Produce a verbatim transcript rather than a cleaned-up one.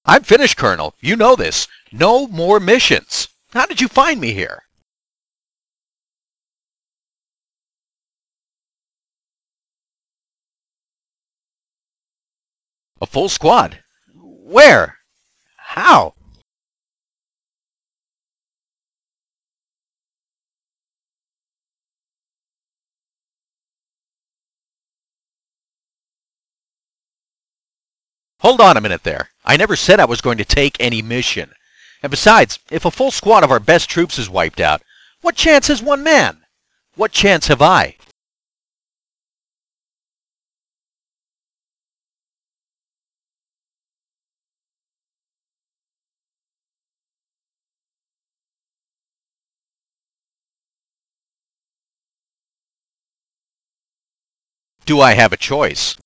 I'm finished, Colonel. You know this. No more missions. How did you find me here? A full squad? Where? How? Hold on a minute there. I never said I was going to take any mission. And besides, if a full squad of our best troops is wiped out, what chance has one man? What chance have I? Do I have a choice?